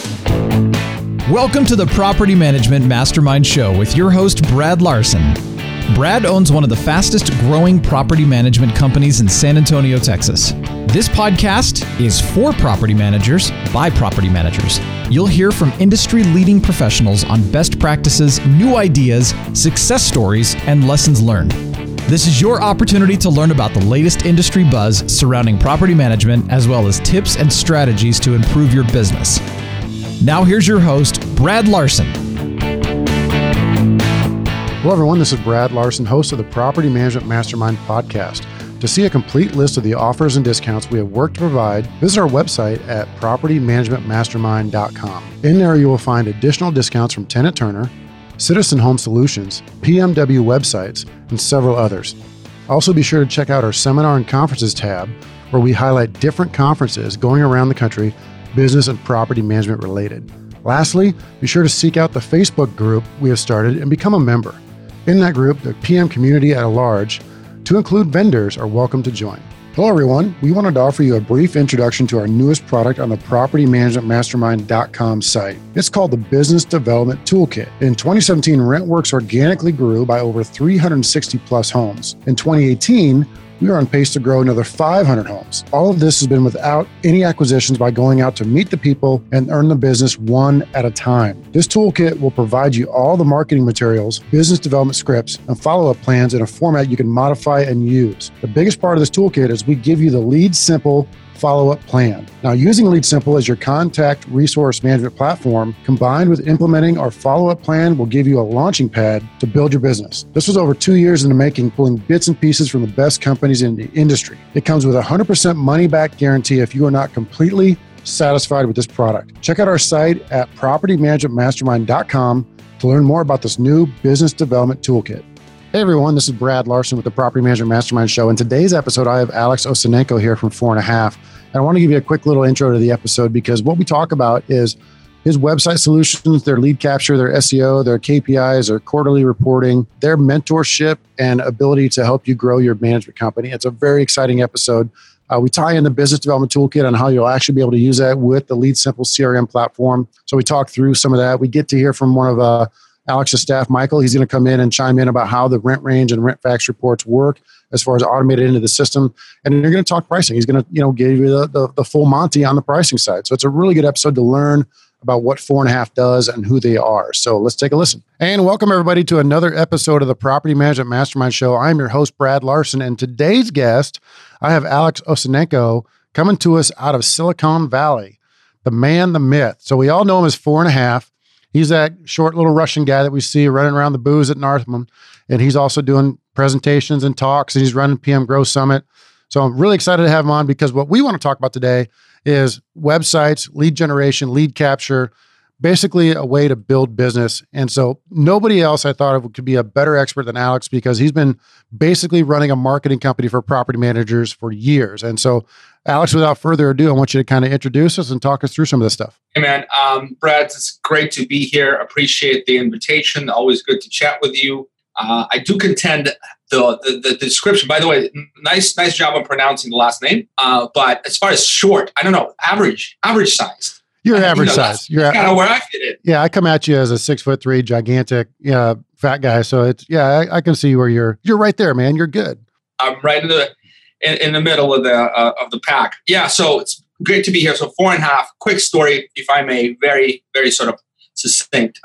Welcome to the Property Management Mastermind Show with your host, Brad Larson. Brad owns one of the fastest growing property management companies in San Antonio, Texas. This podcast is for property managers by property managers. You'll hear from industry-leading professionals on best practices, new ideas, success stories, and lessons learned. This is your opportunity to learn about the latest industry buzz surrounding property management, as well as tips and strategies to improve your business. Now here's your host, Brad Larson. Hello everyone, this is Brad Larson, host of the Property Management Mastermind podcast. To see a complete list of the offers and discounts we have worked to provide, visit our website at propertymanagementmastermind.com. In there you will find additional discounts from Tenant Turner, Citizen Home Solutions, PMW websites, and several others. Also be sure to check out our Seminar and Conferences tab, where we highlight different conferences going around the country, business and property management related. Lastly, be sure to seek out the Facebook group we have started and become a member. In that group, the PM community at large, to include vendors, are welcome to join. Hello everyone, we wanted to offer you a brief introduction to our newest product on the PropertyManagementMastermind.com site. It's called the Business Development Toolkit. In 2017, RentWorks organically grew by over 360 plus homes. In 2018, we are on pace to grow another 500 homes. All of this has been without any acquisitions, by going out to meet the people and earn the business one at a time. This toolkit will provide you all the marketing materials, business development scripts, and follow-up plans in a format you can modify and use. The biggest part of this toolkit is we give you the Lead Simple follow-up plan. Now, using Lead Simple as your contact resource management platform, combined with implementing our follow-up plan, will give you a launching pad to build your business. This was over 2 years in the making, pulling bits and pieces from the best companies in the industry. It comes with a 100% money-back guarantee if you are not completely satisfied with this product. Check out our site at propertymanagementmastermind.com to learn more about this new business development toolkit. Hey everyone, this is Brad Larson with the Property Management Mastermind Show. In today's episode, I have Alex Osenenko here from 4.5. And I want to give you a quick little intro to the episode, because what we talk about is his website solutions, their lead capture, their SEO, their KPIs, their quarterly reporting, their mentorship, and ability to help you grow your management company. It's a very exciting episode. We tie in the business development toolkit on how you'll actually be able to use that with the Lead Simple CRM platform. So we talk through some of that. We get to hear from one of Alex's staff, Michael. He's going to come in and chime in about how the rent range and rent facts reports work as far as automated into the system. And then you're going to talk pricing. He's going to, give you the full Monty on the pricing side. So it's a really good episode to learn about what 4.5 does and who they are. So let's take a listen. And welcome everybody to another episode of the Property Management Mastermind Show. I'm your host, Brad Larson. And today's guest, I have Alex Osenenko coming to us out of Silicon Valley, the man, the myth. So we all know him as 4.5. He's that short little Russian guy that we see running around the booths at Northman. And he's also doing presentations and talks, and he's running PM Grow Summit. So I'm really excited to have him on, because what we want to talk about today is websites, lead generation, lead capture, basically a way to build business. And so nobody else I thought of could be a better expert than Alex, because he's been basically running a marketing company for property managers for years. And so Alex, without further ado, I want you to kind of introduce us and talk us through some of this stuff. Hey man, Brad, it's great to be here. Appreciate the invitation. Always good to chat with you. I do contend the description, by the way, nice job of pronouncing the last name. But as far as short, I don't know, average size. You're average size. You're kind of where I fit in. Yeah, I come at you as a 6'3", gigantic, fat guy. So it's I can see where you're right there, man. You're good. I'm right in the middle of the pack. Yeah, so it's great to be here. So 4.5. Quick story, if I may, very very sort of succinct.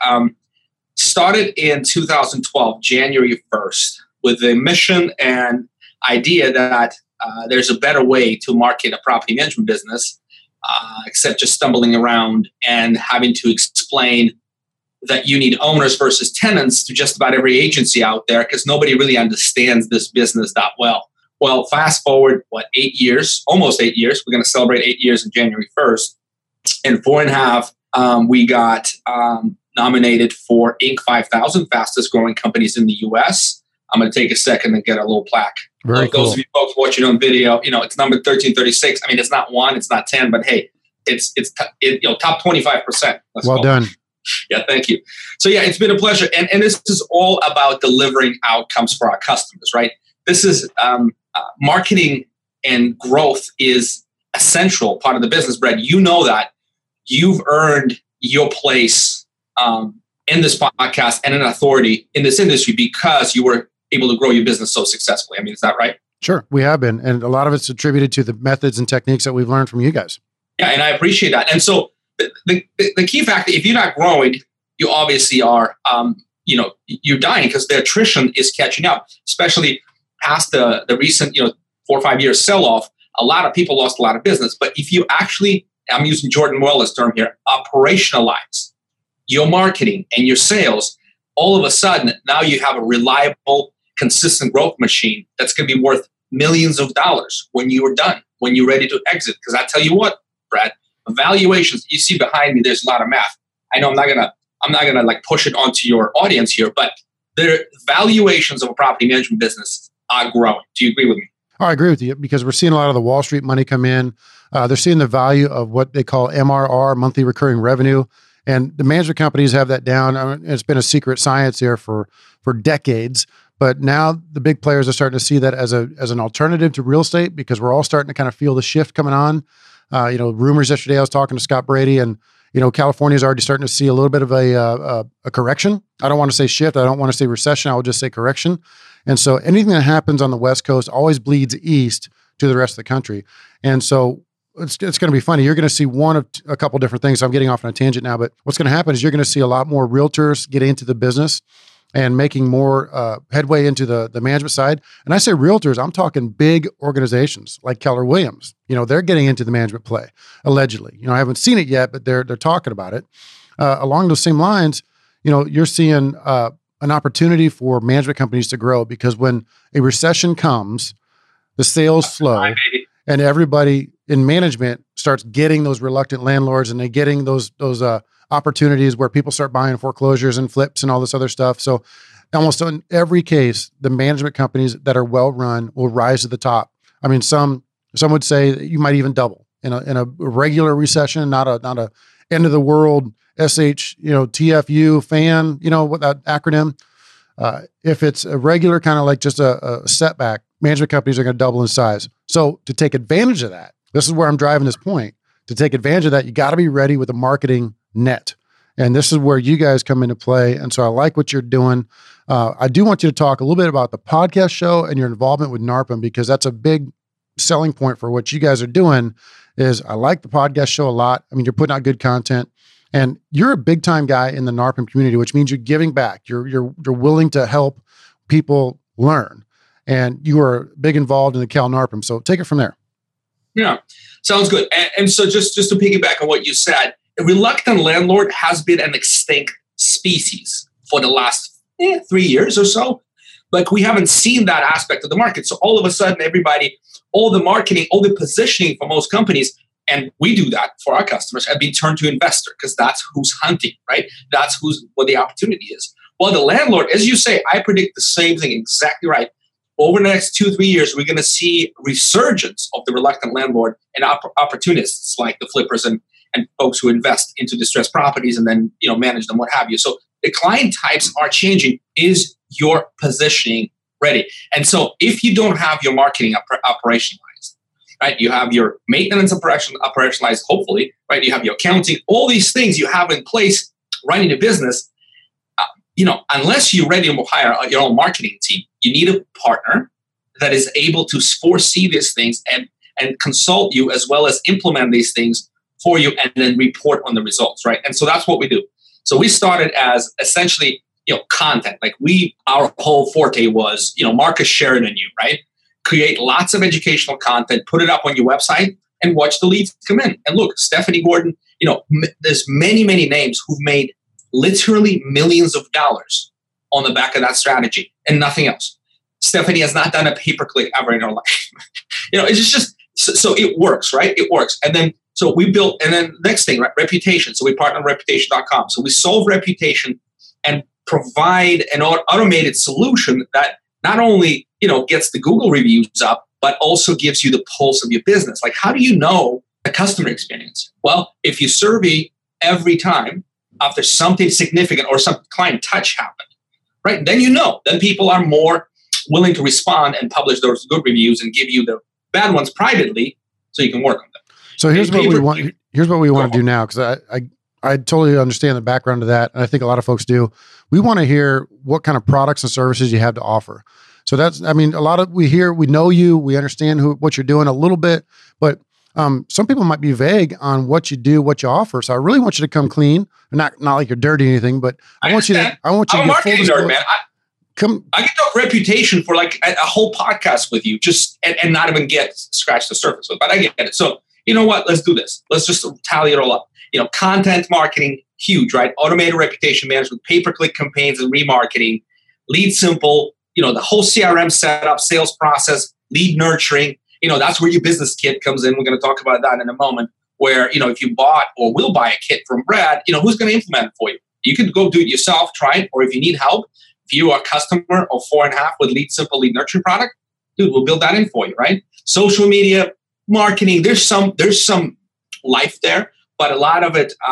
Started in 2012, January 1st, with the mission and idea that there's a better way to market a property management business, except just stumbling around and having to explain that you need owners versus tenants to just about every agency out there, because nobody really understands this business that well. Well, fast forward, 8 years, almost 8 years. We're going to celebrate 8 years on January 1st. In 4.5, we got nominated for Inc. 5000 fastest growing companies in the U.S. I'm going to take a second and get a little plaque. Very cool. Those of you folks watching on video, it's number 1336. I mean, it's not 1, it's not 10, but hey, it's top 25%. Well done. Yeah, thank you. So yeah, it's been a pleasure. And this is all about delivering outcomes for our customers, right? This is marketing and growth is essential part of the business, Brad. You know that. You've earned your place in this podcast and an authority in this industry because you were able to grow your business so successfully. I mean, is that right? Sure, we have been. And a lot of it's attributed to the methods and techniques that we've learned from you guys. Yeah, and I appreciate that. And so the key factor, if you're not growing, you obviously are, you're dying because the attrition is catching up, especially past the recent, 4 or 5 years sell-off. A lot of people lost a lot of business. But if you actually, I'm using Jordan Moella's term here, operationalize your marketing and your sales, all of a sudden, now you have a reliable, consistent growth machine that's going to be worth millions of dollars when you are done, when you're ready to exit. Because I tell you what, Brad, valuations, you see behind me, there's a lot of math. I know I'm not gonna like push it onto your audience here, but the valuations of a property management business are growing. Do you agree with me? Oh, I agree with you because we're seeing a lot of the Wall Street money come in. They're seeing the value of what they call MRR, monthly recurring revenue. And the management companies have that down. I mean, it's been a secret science here for decades. But now the big players are starting to see that as an alternative to real estate because we're all starting to kind of feel the shift coming on. Rumors yesterday, I was talking to Scott Brady and, California is already starting to see a little bit of a correction. I don't want to say shift. I don't want to say recession. I will just say correction. And so anything that happens on the West Coast always bleeds east to the rest of the country. And so it's going to be funny. You're going to see one of a couple different things. I'm getting off on a tangent now, but what's going to happen is you're going to see a lot more realtors get into the business and making more headway into the management side. And I say realtors, I'm talking big organizations like Keller Williams. They're getting into the management play, allegedly. I haven't seen it yet, but they're talking about it. Along those same lines, you're seeing an opportunity for management companies to grow because when a recession comes, the sales slow and everybody in management starts getting those reluctant landlords and they're getting those opportunities where people start buying foreclosures and flips and all this other stuff. So almost in every case, the management companies that are well run will rise to the top. I mean, some would say that you might even double in a regular recession, not a end of the world TFU fan, what that acronym. If it's a regular kind of like just a setback, management companies are going to double in size. So to take advantage of that, this is where I'm driving this point. To take advantage of that, you got to be ready with a marketing net. And this is where you guys come into play. And so I like what you're doing. I do want you to talk a little bit about the podcast show and your involvement with NARPM, because that's a big selling point for what you guys are doing. Is I like the podcast show a lot. I mean, you're putting out good content and you're a big time guy in the NARPM community, which means you're giving back. You're willing to help people learn, and you are big involved in the Cal NARPM. So take it from there. Yeah, sounds good. And so just to piggyback on what you said, a reluctant landlord has been an extinct species for the last 3 years or so. Like we haven't seen that aspect of the market. So all of a sudden, everybody, all the marketing, all the positioning for most companies, and we do that for our customers, have been turned to investor because that's who's hunting, right? That's what the opportunity is. Well, the landlord, as you say, I predict the same thing, exactly right. Over the next 2-3 years, we're going to see resurgence of the reluctant landlord and opportunists like the flippers and folks who invest into distressed properties and then manage them, what have you. So the client types are changing. Is your positioning ready? And so if you don't have your marketing operationalized, right? You have your maintenance operationalized, hopefully, right? You have your accounting, all these things you have in place running a business. Unless you're ready to hire your own marketing team, you need a partner that is able to foresee these things and consult you as well as implement these things for you and then report on the results, right? And so that's what we do. So we started as essentially, content. Like our whole forte was, Marcus Sheridan, right? Create lots of educational content, put it up on your website and watch the leads come in. And look, Stephanie Gordon, there's many, many names who've made literally millions of dollars on the back of that strategy and nothing else. Stephanie has not done a pay-per-click ever in her life. It's just, so it works, right? It works. And then, so we built, and then next thing, right? Reputation. So we partner with reputation.com. So we solve reputation and provide an automated solution that not only, gets the Google reviews up, but also gives you the pulse of your business. Like, how do you know the customer experience? Well, if you survey every time after something significant or some client touch happened, right? Then then people are more willing to respond and publish those good reviews and give you the bad ones privately so you can work on them. So here's what we want. Here's what we want to do now, because I totally understand the background to that. And I think a lot of folks do. We want to hear what kind of products and services you have to offer. So we know you, we understand what you're doing a little bit, but some people might be vague on what you do, what you offer. So I really want you to come clean. Not like you're dirty or anything, but I want you to I'm a marketing nerd, man. I get a reputation for like a whole podcast with you, and not even scratch the surface with, but I get it. So you know what? Let's do this. Let's just tally it all up. Content marketing, huge, right? Automated reputation management, pay-per-click campaigns and remarketing, Lead Simple, the whole CRM setup, sales process, lead nurturing. That's where your business kit comes in. We're going to talk about that in a moment, where, if you bought or will buy a kit from Brad, who's going to implement it for you? You can go do it yourself, try it, or if you need help, if you are a customer of 4.5 with Lead Simple lead nurturing product, dude, we'll build that in for you, right? Social media, marketing, there's some life there, but a lot of it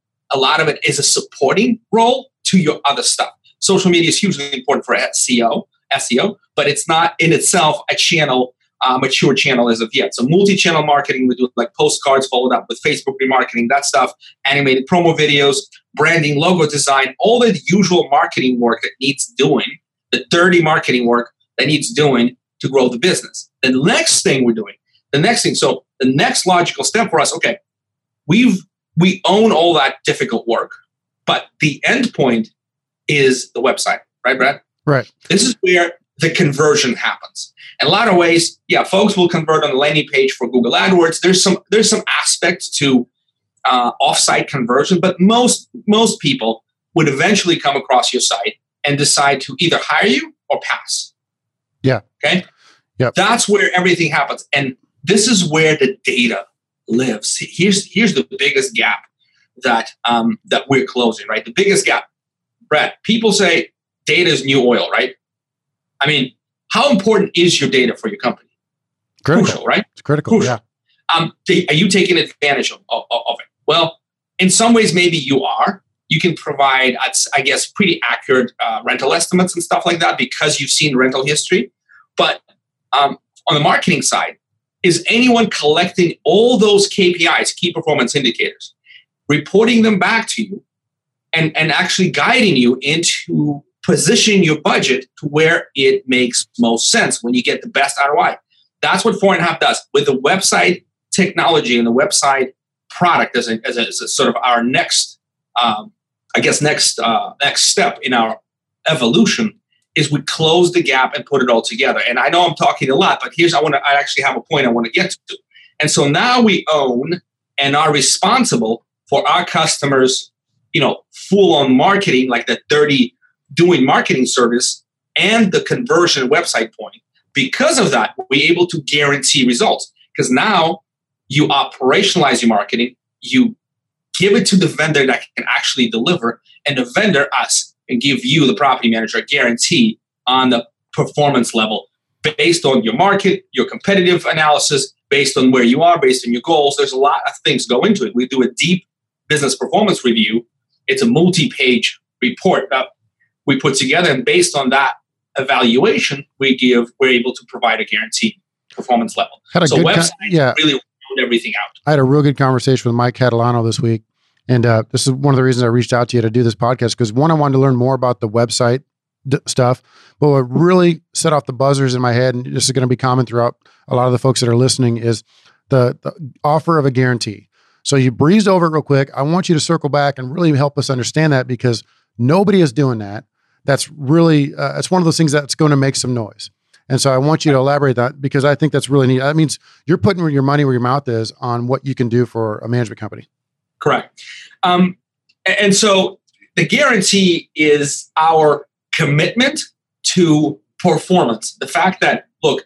is a supporting role to your other stuff. Social media is hugely important for SEO, but it's not in itself a mature channel as of yet. So multi-channel marketing, we do like postcards followed up with Facebook remarketing, that stuff, animated promo videos, branding, logo design, all the usual marketing work that needs doing, the dirty marketing work that needs doing to grow the business. The next thing we're doing, so the next logical step for us, okay, we own all that difficult work, but the end point is the website, right, Brad? Right. This is where the conversion happens. In a lot of ways, folks will convert on the landing page for Google AdWords. There's some aspects to offsite conversion, but most people would eventually come across your site and decide to either hire you or pass. Yeah. Okay. Yeah. That's where everything happens, and this is where the data lives. Here's the biggest gap that we're closing. Right, the biggest gap, Brad. People say data is new oil, right? I mean, how important is your data for your company? Crucial, right? It's critical. Crucial. Yeah. Are you taking advantage of it? Well, in some ways, maybe you are. You can provide, I guess, pretty accurate rental estimates and stuff like that because you've seen rental history. But on the marketing side, is anyone collecting all those KPIs, key performance indicators, reporting them back to you, and actually guiding you into positioning your budget to where it makes most sense when you get the best ROI? That's what 4.5 does with the website technology and the website product as a sort of our next step in our evolution. Is we close the gap and put it all together. And I know I'm talking a lot, but I actually have a point I want to get to. And so now we own and are responsible for our customers, full on marketing, like the dirty doing marketing service and the conversion website point. Because of that, we're able to guarantee results because now you operationalize your marketing, you give it to the vendor that can actually deliver, and the vendor, us, and give you, the property manager, a guarantee on the performance level based on your market, your competitive analysis, based on where you are, based on your goals. There's a lot of things go into it. We do a deep business performance review. It's a multi-page report that we put together, and based on that evaluation, we're able to provide a guaranteed performance level. Website really round everything out. I had a real good conversation with Mike Catalano this week. And this is one of the reasons I reached out to you to do this podcast, because one, I wanted to learn more about the website stuff, but what really set off the buzzers in my head, and this is going to be common throughout a lot of the folks that are listening, is the offer of a guarantee. So you breezed over it real quick. I want you to circle back and really help us understand that, because nobody is doing that. That's really, it's one of those things that's going to make some noise. And so I want you to elaborate that, because I think that's really neat. That means you're putting your money where your mouth is on what you can do for a management company. Correct. And so the guarantee is our commitment to performance. The fact that, look,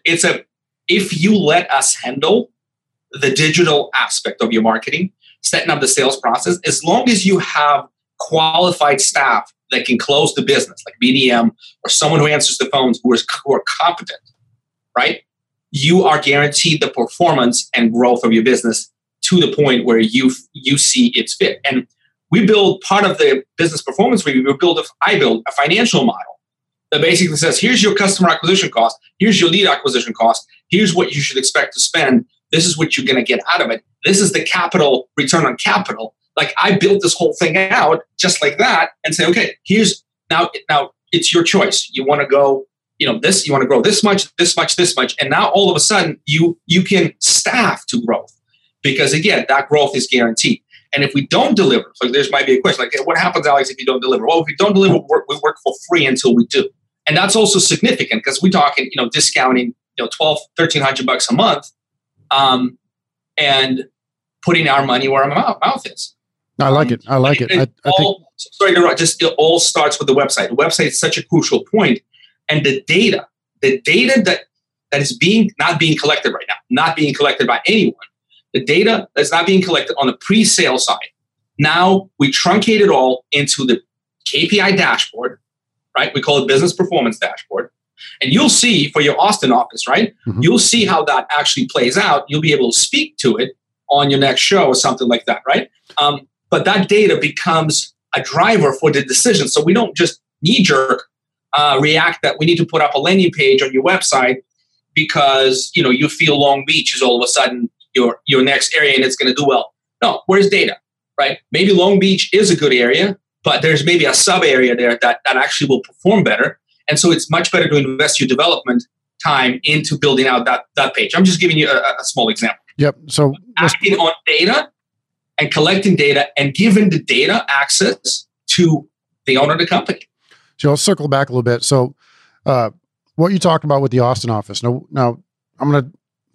if you let us handle the digital aspect of your marketing, setting up the sales process, as long as you have qualified staff that can close the business, like BDM or someone who answers the phones who are competent, right? You are guaranteed the performance and growth of your business to the point where you see its fit. And we build part of the business performance review. I build a financial model that basically says, here's your customer acquisition cost, here's your lead acquisition cost, here's what you should expect to spend, this is what you're going to get out of it, this is the capital return on capital Like I built this whole thing out just like that and say, okay, here's now it's your choice. You want to go, you want to grow this much. And now all of a sudden you can staff to growth because again, that growth is guaranteed. And if we don't deliver, so there's might be a question like, hey, what happens, Alex, if you don't deliver? Well, if we don't deliver, we work for free until we do. And that's also significant because we're talking, discounting, $1,200, $1,300 a month, and putting our money where our mouth is. I like it. I think sorry to interrupt. Just it all starts with the website. The website is such a crucial point, and the data that is not being collected right now, not being collected by anyone. The data that's not being collected on the pre-sale side. Now we truncate it all into the KPI dashboard, right? We call it business performance dashboard. And you'll see for your Austin office, right? Mm-hmm. You'll see how that actually plays out. You'll be able to speak to it on your next show or something like that, right? But that data becomes a driver for the decision. So we don't just knee-jerk react that we need to put up a landing page on your website because you feel Long Beach is all of a sudden your next area and it's going to do well. No, where's data, right? Maybe Long Beach is a good area, but there's maybe a sub area there that actually will perform better. And so it's much better to invest your development time into building out that page. I'm just giving you a small example. Yep. So acting on data and collecting data and giving the data access to the owner of the company. So I'll circle back a little bit. So what you talked about with the Austin office. Now I'm going to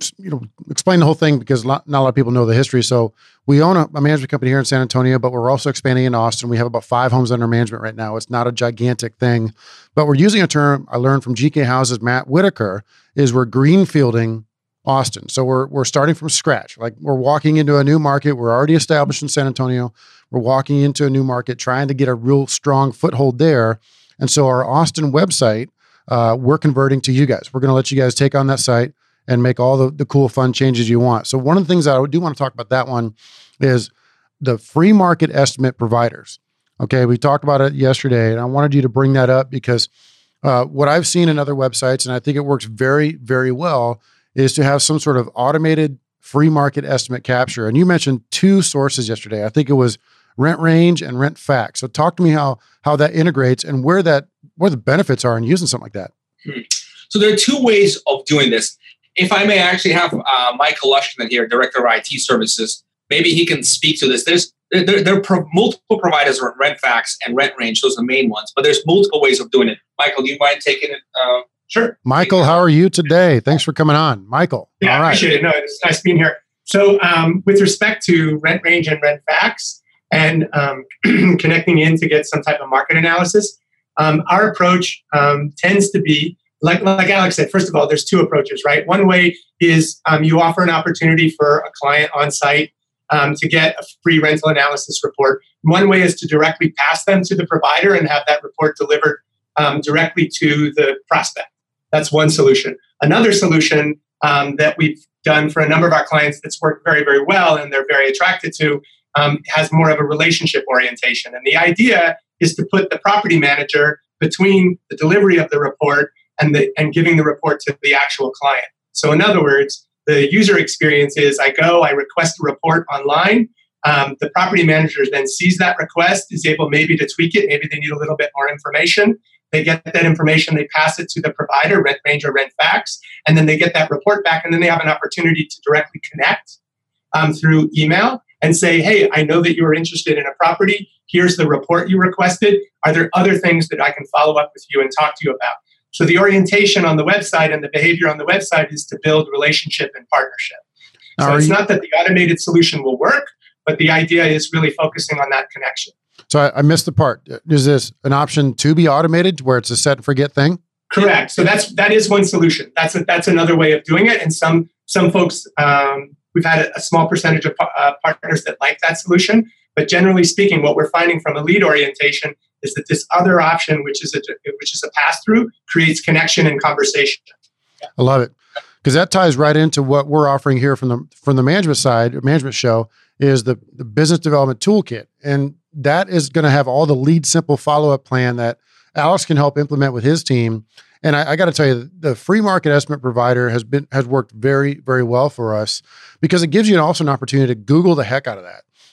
explain the whole thing because not a lot of people know the history. So we own a management company here in San Antonio, but we're also expanding in Austin. We have about 5 homes under management right now. It's not a gigantic thing, but we're using a term I learned from GK Houses, Matt Whitaker, is we're greenfielding Austin. So we're starting from scratch. Like we're walking into a new market. We're already established in San Antonio. We're walking into a new market, trying to get a real strong foothold there. And so our Austin website, we're converting to you guys. We're going to let you guys take on that site and make all the cool, fun changes you want. So one of the things that I do want to talk about that one is the free market estimate providers. Okay, we talked about it yesterday, and I wanted you to bring that up because what I've seen in other websites, and I think it works very, very well, is to have some sort of automated free market estimate capture. And you mentioned 2 sources yesterday. I think it was RentRange and RentFacts. So talk to me how that integrates and where the benefits are in using something like that. So there are 2 ways of doing this. If I may actually have Michael Lushman here, Director of IT Services, maybe he can speak to this. There are multiple providers, RentFacts and RentRange. Those are the main ones, but there's multiple ways of doing it. Michael, do you mind taking it? Sure. Michael, how are you today? Thanks for coming on. Michael. Yeah, all right. I appreciate it. No, it's nice being here. So with respect to RentRange and RentFacts and connecting in to get some type of market analysis, our approach tends to be, like Alex said, first of all, there's 2 approaches, right? One way is you offer an opportunity for a client on site to get a free rental analysis report. One way is to directly pass them to the provider and have that report delivered directly to the prospect. That's one solution. Another solution that we've done for a number of our clients that's worked very, very well and they're very attracted to has more of a relationship orientation. And the idea is to put the property manager between the delivery of the report and giving the report to the actual client. So in other words, the user experience is I request a report online. The property manager then sees that request, is able maybe to tweak it. Maybe they need a little bit more information. They get that information, they pass it to the provider, RentRange or RentFacts, and then they get that report back, and then they have an opportunity to directly connect through email and say, hey, I know that you are interested in a property. Here's the report you requested. Are there other things that I can follow up with you and talk to you about? So the orientation on the website and the behavior on the website is to build relationship and partnership. So it's not that the automated solution will work, but the idea is really focusing on that connection. So I missed the part. Is this an option to be automated where it's a set and forget thing? Correct. So that is one solution. That's another way of doing it. And some folks, we've had a small percentage of partners that like that solution. But generally speaking, what we're finding from a lead orientation is that this other option, which is a pass-through, creates connection and conversation. Yeah. I love it because that ties right into what we're offering here from the management side, management show, is the business development toolkit, and that is going to have all the lead simple follow-up plan that Alex can help implement with his team. And I got to tell you, the free market estimate provider has worked very, very well for us because it gives you also an opportunity to Google the heck out of that.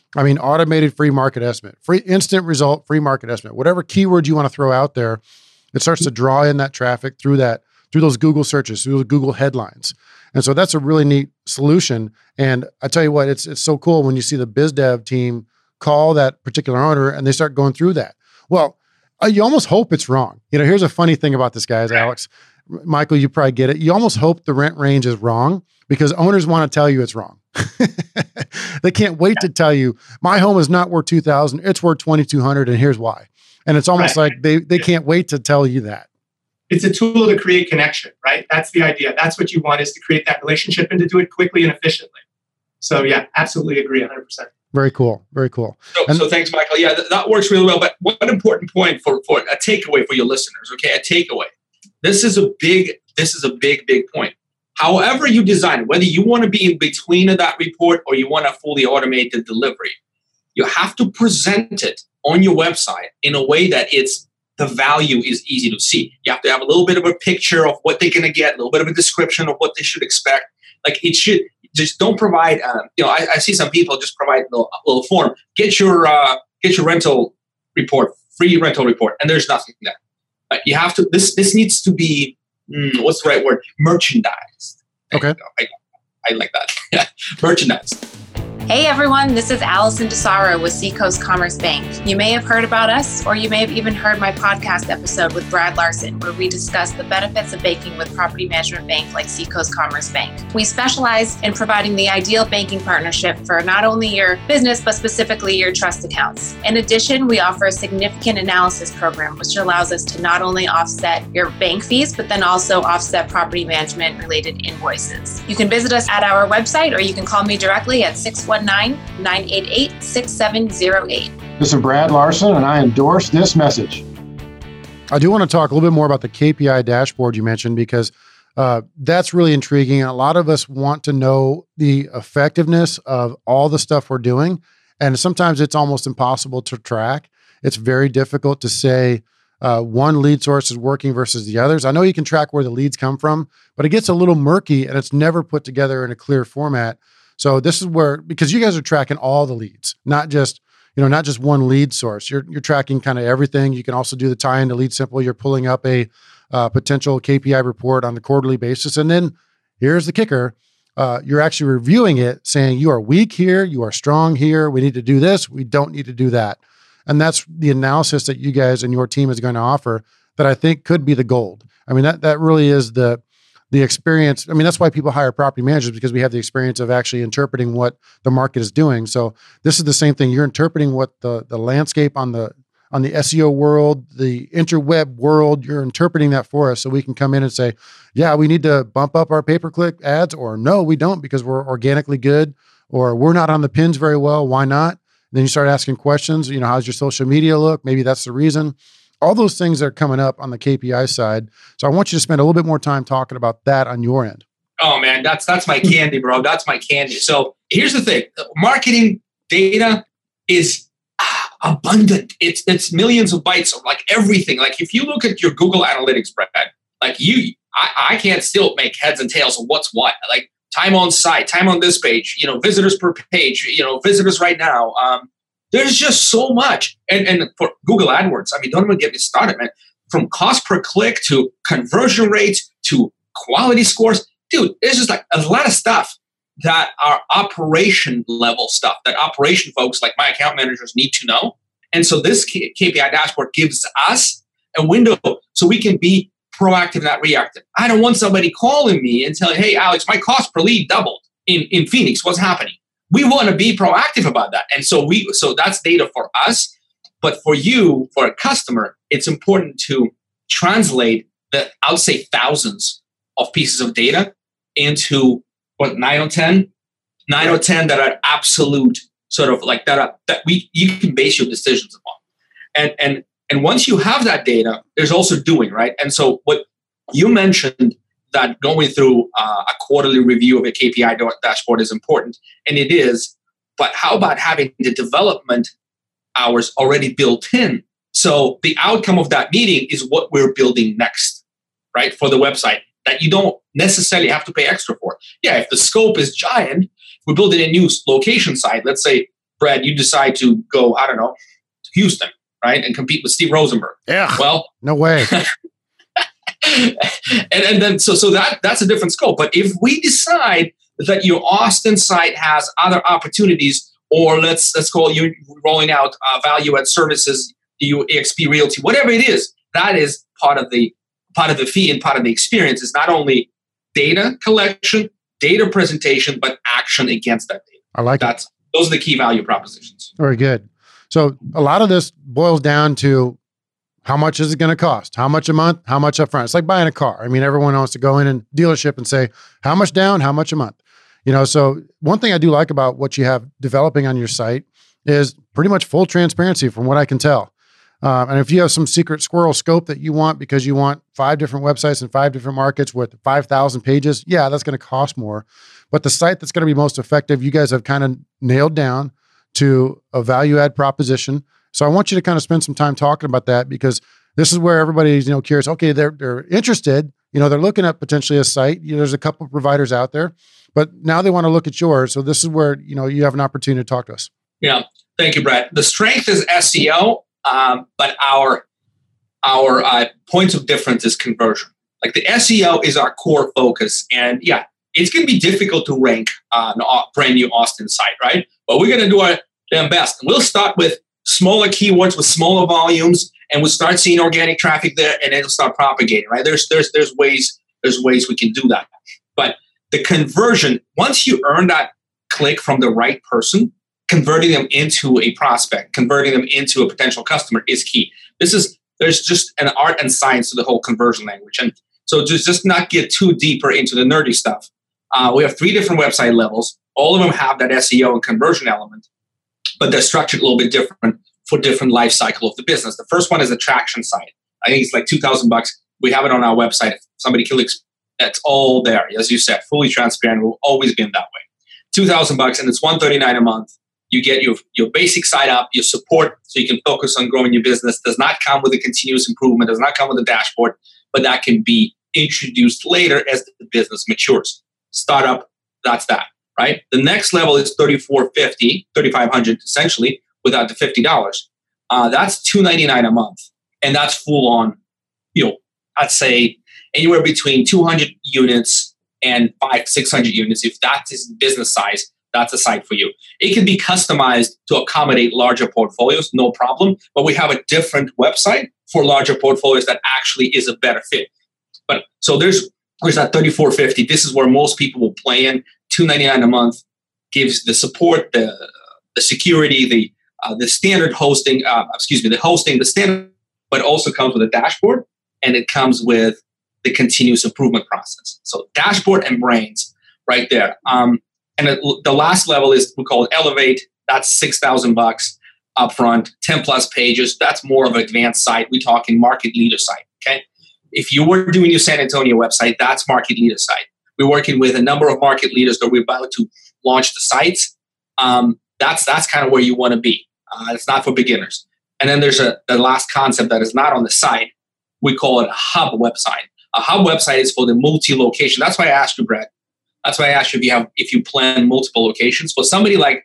I mean, automated free market estimate, free instant result, free market estimate, whatever keyword you want to throw out there, it starts to draw in that traffic through those Google searches, through the Google headlines. And so that's a really neat solution. And I tell you what, it's so cool when you see the biz dev team call that particular owner and they start going through that. Well, you almost hope it's wrong. Here's a funny thing about this, guys, Alex, Michael, you probably get it. You almost hope the rent range is wrong because owners want to tell you it's wrong. They can't wait to tell you, my home is not worth $2,000, it's worth $2,200, and here's why. And it's almost like they can't wait to tell you that. It's a tool to create connection, right? That's the idea. That's what you want, is to create that relationship and to do it quickly and efficiently. So yeah, absolutely agree 100%. Very cool. Very cool. So thanks, Michael. Yeah, that works really well. But one important point for a takeaway for your listeners, okay? A takeaway. This is a big point. However you design it, whether you want to be in between of that report or you want a fully automated delivery, you have to present it on your website in a way that the value is easy to see. You have to have a little bit of a picture of what they're going to get, a little bit of a description of what they should expect. Like it should just don't provide. I see some people just provide a little form. Get your rental report, free rental report, and there's nothing there. You have to. This needs to be what's the right word? Merchandised. Okay, I like that. Merchandised. Hey everyone, this is Allison DeSaro with Seacoast Commerce Bank. You may have heard about us, or you may have even heard my podcast episode with Brad Larson, where we discuss the benefits of banking with property management bank like Seacoast Commerce Bank. We specialize in providing the ideal banking partnership for not only your business, but specifically your trust accounts. In addition, we offer a significant analysis program, which allows us to not only offset your bank fees, but then also offset property management related invoices. You can visit us at our website, or you can call me directly at 619-988-6708. This is Brad Larson, and I endorse this message. I do want to talk a little bit more about the KPI dashboard you mentioned, because that's really intriguing. And a lot of us want to know the effectiveness of all the stuff we're doing. And sometimes it's almost impossible to track. It's very difficult to say one lead source is working versus the others. I know you can track where the leads come from, but it gets a little murky and it's never put together in a clear format. So this is where, because you guys are tracking all the leads, not just one lead source. You're tracking kind of everything. You can also do the tie into Lead Simple. You're pulling up a potential KPI report on a quarterly basis. And then here's the kicker. You're actually reviewing it, saying you are weak here, you are strong here. We need to do this. We don't need to do that. And that's the analysis that you guys and your team is going to offer that I think could be the gold. I mean, that really is the experience. I mean, that's why people hire property managers, because we have the experience of actually interpreting what the market is doing. So this is the same thing. You're interpreting what the landscape on the SEO world, the interweb world, you're interpreting that for us so we can come in and say, yeah, we need to bump up our pay-per-click ads, or no, we don't because we're organically good, or we're not on the pins very well. Why not? And then you start asking questions, how's your social media look? Maybe that's the reason. All those things are coming up on the KPI side. So I want you to spend a little bit more time talking about that on your end. Oh man, that's my candy, bro. That's my candy. So here's the thing. Marketing data is abundant. It's millions of bytes of like everything. Like if you look at your Google Analytics, Brad, like I can't still make heads and tails of what's what. Like time on site, time on this page, visitors per page, visitors right now. There's just so much. And for Google AdWords, I mean, don't even get me started, man. From cost per click to conversion rates to quality scores. Dude, there's just like a lot of stuff that are operation level stuff that operation folks like my account managers need to know. And so this KPI dashboard gives us a window so we can be proactive, not reactive. I don't want somebody calling me and telling, hey, Alex, my cost per lead doubled in Phoenix. What's happening? We want to be proactive about that. And so that's data for us. But for you, for a customer, it's important to translate the, I would say, thousands of pieces of data into 9 or 10 that are absolute sort of like that you can base your decisions upon. And once you have that data, there's also doing, right? And so what you mentioned, that going through a quarterly review of a KPI dashboard is important, and it is. But how about having the development hours already built in? So the outcome of that meeting is what we're building next, right? For the website that you don't necessarily have to pay extra for. Yeah, if the scope is giant, we're building a new location site. Let's say Brad, you decide to go, I don't know, to Houston, right, and compete with Steve Rosenberg. Yeah. Well, no way. and then so that's a different scope. But if we decide that your Austin site has other opportunities, or let's call you rolling out value add services, you EXP Realty, whatever it is, that is part of the fee and part of the experience. Is not only data collection, data presentation, but action against that data. I like it. Those are the key value propositions. Very good. So a lot of this boils down to how much is it going to cost? How much a month? How much upfront? It's like buying a car. I mean, everyone wants to go in and dealership and say, how much down? How much a month? So one thing I do like about what you have developing on your site is pretty much full transparency from what I can tell. And if you have some secret squirrel scope that you want because you want 5 different websites in 5 different markets with 5,000 pages, yeah, that's going to cost more. But the site that's going to be most effective, you guys have kind of nailed down to a value add proposition. So I want you to kind of spend some time talking about that, because this is where everybody's, curious. Okay, they're interested. They're looking at potentially a site. There's a couple of providers out there, but now they want to look at yours. So this is where, you have an opportunity to talk to us. Yeah. Thank you, Brad. The strength is SEO, but our points of difference is conversion. Like the SEO is our core focus. And yeah, it's going to be difficult to rank on a brand new Austin site, right? But we're going to do our damn best. We'll start with smaller keywords with smaller volumes, and we'll start seeing organic traffic there, and it'll start propagating, right? There's ways we can do that. But the conversion, once you earn that click from the right person, converting them into a prospect, converting them into a potential customer is key. There's just an art and science to the whole conversion language. And so just not get too deeper into the nerdy stuff. We have 3 different website levels. All of them have that SEO and conversion element, but they're structured a little bit different for different life cycle of the business. The first one is a traction site. I think it's like $2,000. We have it on our website. If somebody clicks, that's all there. As you said, fully transparent. We've always been that way. $2,000, and it's $139 a month. You get your basic site up, your support, so you can focus on growing your business. Does not come with a continuous improvement. Does not come with a dashboard, but that can be introduced later as the business matures. Startup, that's that, right? The next level is $3,500 essentially, without the $50. That's $299 a month, and that's full on. I'd say anywhere between 200 units and 500-600 units. If that is business size, that's a site for you. It can be customized to accommodate larger portfolios, no problem. But we have a different website for larger portfolios that actually is a better fit. But so there's that $3,450. This is where most people will play in. $299 a month gives the support, the security, the standard hosting. The hosting, the standard, but also comes with a dashboard, and it comes with the continuous improvement process. So dashboard and brains right there. And the last level is, we call it Elevate. That's $6,000 upfront, 10 plus pages. That's more of an advanced site. We're talking market leader site. Okay. If you were doing your San Antonio website, that's market leader site. We're working with a number of market leaders that we're about to launch the sites. That's kind of where you want to be. It's not for beginners. And then there's the last concept that is not on the site. We call it a hub website. A hub website is for the multi-location. That's why I asked you, Brad. That's why I asked you if you plan multiple locations. For somebody like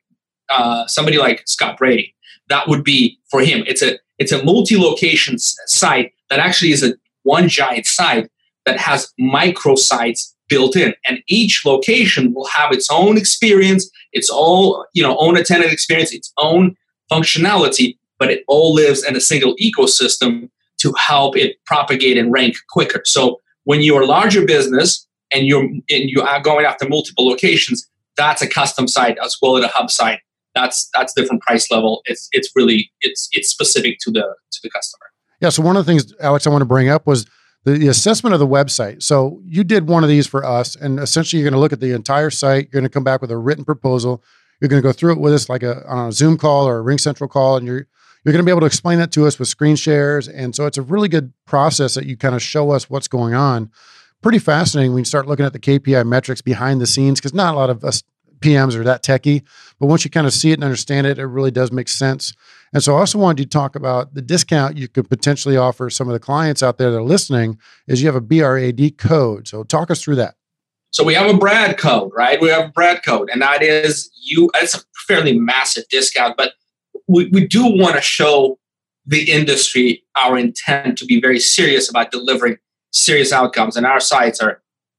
Scott Brady, that would be for him. It's a multi-location site that actually is one giant site that has micro-sites built in, and each location will have its own experience, its own attendant experience, its own functionality, but it all lives in a single ecosystem to help it propagate and rank quicker. So when you're a larger business and you are going after multiple locations, that's a custom site as well as a hub site. That's different price level. It's specific to the customer. Yeah. So one of the things, Alex, I want to bring up was the assessment of the website. So you did one of these for us, and essentially you're going to look at the entire site. You're going to come back with a written proposal. You're going to go through it with us like on a Zoom call or a RingCentral call, and you're going to be able to explain that to us with screen shares. And so it's a really good process that you kind of show us what's going on. Pretty fascinating when you start looking at the KPI metrics behind the scenes, because not a lot of us PMs are that techie, but once you kind of see it and understand it, it really does make sense. And so I also wanted you to talk about the discount you could potentially offer some of the clients out there that are listening is you have a BRAD code. So talk us through that. So we have a Brad code, right? We have a Brad code, and that is it's a fairly massive discount, but we do want to show the industry our intent to be very serious about delivering serious outcomes, and our sites are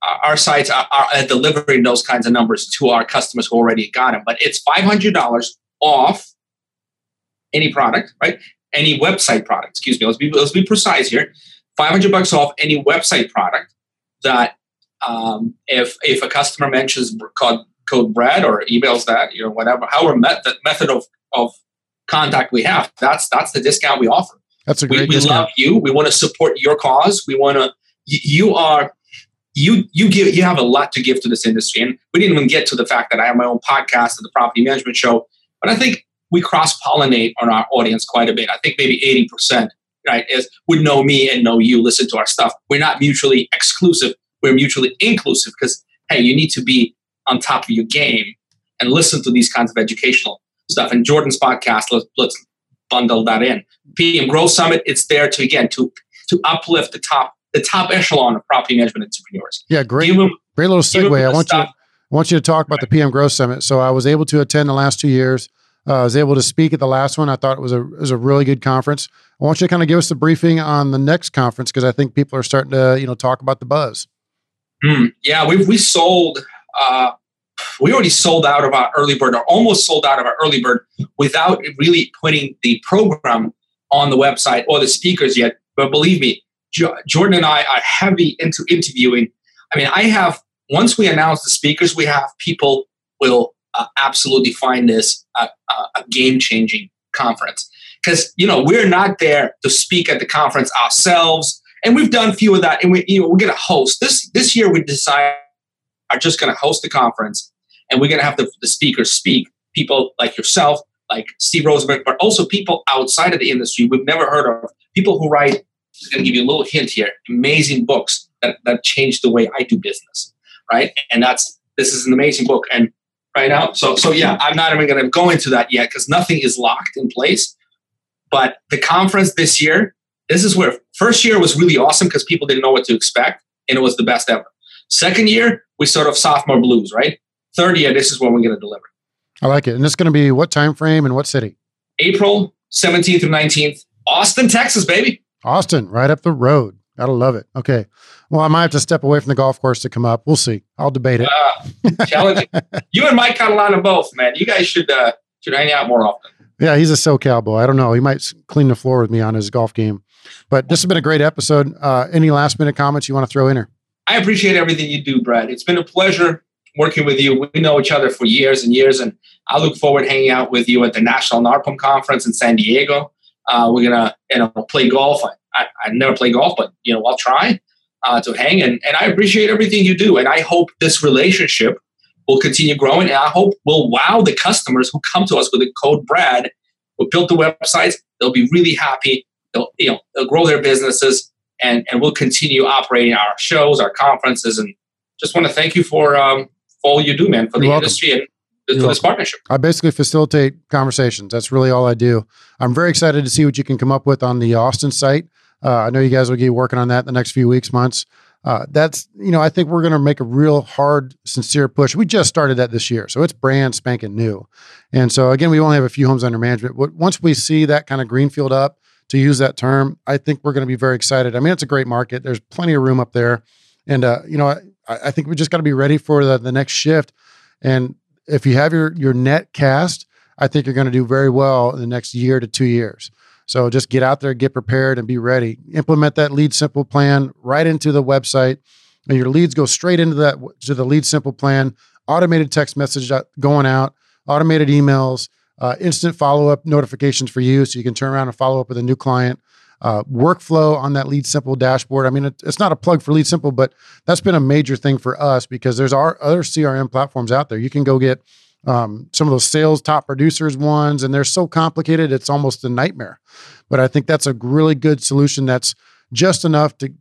delivering those kinds of numbers to our customers who already got them. But it's $500 off any product, right? Any website product. Excuse me. Let's be precise here. $500 off any website product that if a customer mentions code Brad or emails that, whatever, however method of contact we have, that's the discount we offer. That's a great discount. We love you. We want to support your cause. We want to. You have a lot to give to this industry, and we didn't even get to the fact that I have my own podcast and the Property Management Show. But I think we cross-pollinate on our audience quite a bit. I think maybe 80%, right, would know me and know you, listen to our stuff. We're not mutually exclusive. We're mutually inclusive because, hey, you need to be on top of your game and listen to these kinds of educational stuff. And Jordan's podcast, let's bundle that in. PM Growth Summit, it's there to uplift the top echelon of property management entrepreneurs. Yeah, great little segue. I want you to talk about the PM Growth Summit. So I was able to attend the last 2 years. I was able to speak at the last one. I thought it was a really good conference. I want you to kind of give us the briefing on the next conference because I think people are starting to talk about the buzz. Yeah, we sold. We already sold out of our early bird, or almost sold out of our early bird, without really putting the program on the website or the speakers yet. But believe me, Jordan and I are heavy into interviewing. I mean, once we announce the speakers we have, people will absolutely find this a game-changing conference. Because, we're not there to speak at the conference ourselves. And we've done a few of that. And we're going to host. This year we decided are just going to host the conference. And we're going to have the speakers speak. People like yourself, like Steve Rosenberg, but also people outside of the industry we've never heard of. People who write, I'm going to give you a little hint here, amazing books that changed the way I do business, right? And this is an amazing book. And right now, so yeah, I'm not even going to go into that yet because nothing is locked in place. But the conference this year, this is where first year was really awesome because people didn't know what to expect, and it was the best ever. Second year, we sort of sophomore blues, right? Third year, this is when we're going to deliver. I like it. And it's going to be what time frame and what city? April 17th through 19th, Austin, Texas, baby. Austin, right up the road. Gotta love it. Okay. Well, I might have to step away from the golf course to come up. We'll see. I'll debate it. Challenging. You and Mike got a lot of both, man. You guys should hang out more often. Yeah, he's a SoCal boy. I don't know. He might clean the floor with me on his golf game. But this has been a great episode. Any last minute comments you want to throw in here? I appreciate everything you do, Brad. It's been a pleasure working with you. We know each other for years and years, and I look forward to hanging out with you at the National NARPM Conference in San Diego. We're going to play golf. I never play golf, but I'll try to hang. And I appreciate everything you do. And I hope this relationship will continue growing. And I hope we'll wow the customers who come to us with the code Brad. We'll build the websites. They'll be really happy. They'll grow their businesses, and we'll continue operating our shows, our conferences. And just want to thank you for all you do, man, for the industry and for this partnership. I basically facilitate conversations. That's really all I do. I'm very excited to see what you can come up with on the Austin site. I know you guys will get working on that the next few weeks, months. That's, I think we're going to make a real hard, sincere push. We just started that this year, so it's brand spanking new. And so again, we only have a few homes under management. Once we see that kind of greenfield up, to use that term, I think we're going to be very excited. I mean, it's a great market. There's plenty of room up there. And, I think we just got to be ready for the next shift. And if you have your net cast, I think you're going to do very well in the next year to 2 years. So just get out there, get prepared, and be ready. Implement that Lead Simple plan right into the website, and your leads go straight into the Lead Simple plan. Automated text message going out, automated emails, instant follow-up notifications for you, so you can turn around and follow up with a new client. Workflow on that Lead Simple dashboard. I mean, it's not a plug for Lead Simple, but that's been a major thing for us because there's other CRM platforms out there. You can go get some of those sales top producers ones, and they're so complicated, it's almost a nightmare. But I think that's a really good solution that's just enough to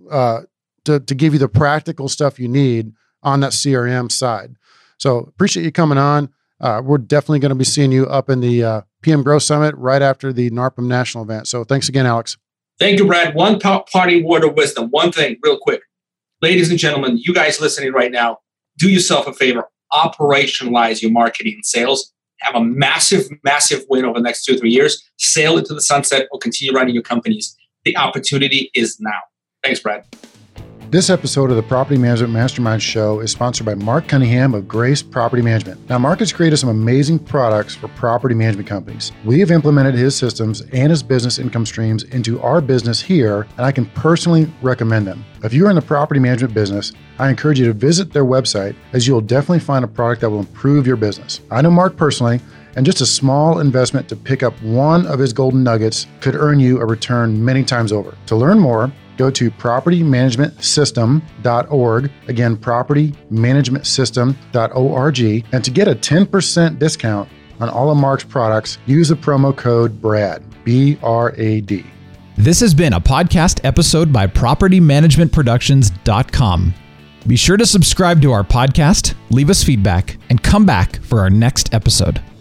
give you the practical stuff you need on that CRM side. So appreciate you coming on. We're definitely going to be seeing you up in the PM Growth Summit right after the NARPM National event. So thanks again, Alex. Thank you, Brad. One parting word of wisdom. One thing real quick. ladies and gentlemen, you guys listening right now, do yourself a favor, operationalize your marketing and sales, have a massive, massive win over the next 2 or 3 years, sail into the sunset or continue running your companies. The opportunity is now. Thanks, Brad. This episode of the Property Management Mastermind Show is sponsored by Mark Cunningham of Grace Property Management. Now, Mark has created some amazing products for property management companies. We have implemented his systems and his business income streams into our business here, and I can personally recommend them. If you're in the property management business, I encourage you to visit their website, as you'll definitely find a product that will improve your business. I know Mark personally, and just a small investment to pick up one of his golden nuggets could earn you a return many times over. To learn more, go to propertymanagementsystem.org. Again, propertymanagementsystem.org. And to get a 10% discount on all of Mark's products, use the promo code BRAD, B-R-A-D. This has been a podcast episode by PropertyManagementProductions.com. Be sure to subscribe to our podcast, leave us feedback, and come back for our next episode.